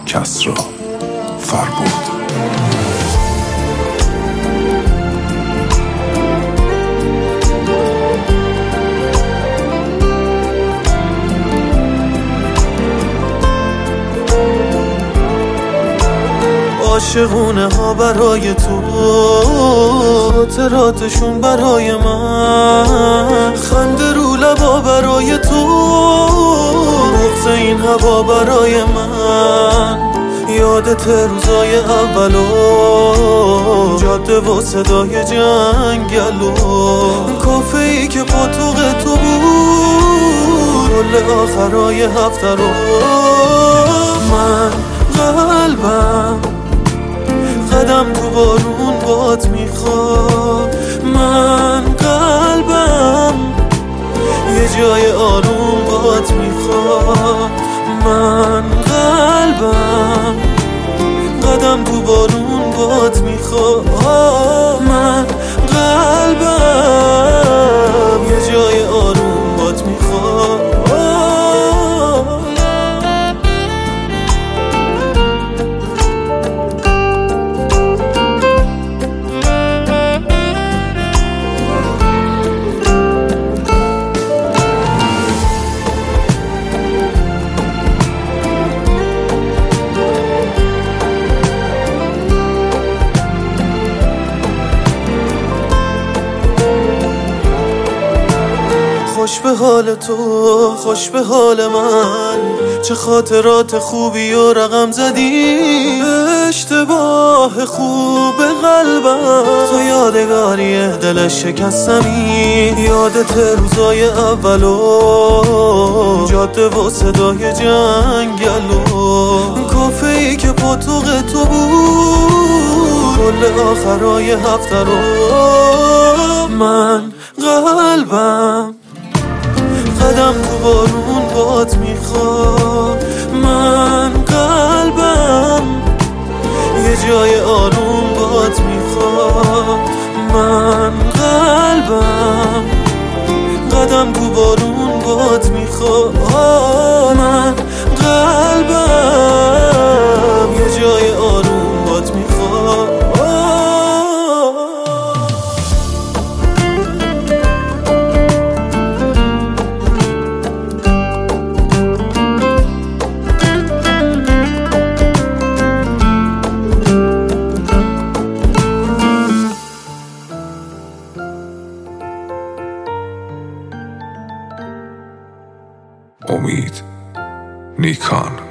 کسری فربود. عاشقونه ها برای تو، خاطراتشون برای من، خنده رو لبا برای تو، بغض این هوا برای من. یادت روزای اولو، جاده و صدای جنگلو، کافه ای که پاتوق تو بود، کل آخرای هفته رو. من قلبم قدم تو بارون باد میخواد، من قلبم یه جای آروم باد میخواد، من قلبم قدم تو بارون باد میخواد، من قلبم یه جای آروم باد میخواد. خوش به حال تو، خوش به حال من، چه خاطرات خوبی و رقم زدی. اشتباه خوب قلبم تو یادگاری دلش شکستمی. یادت روزای اولو، جاده و صدای جنگلو، کافه ای که پاتوق تو بود، کل آخرای هفته رو. من قلبم قدم تو بارون باد میخواد، من قلبم یه جای آروم باد میخواد، من قلبم قدم تو بارون باد میخواد، من قلبم یه جای آروم باد میخواد. امید نیکان.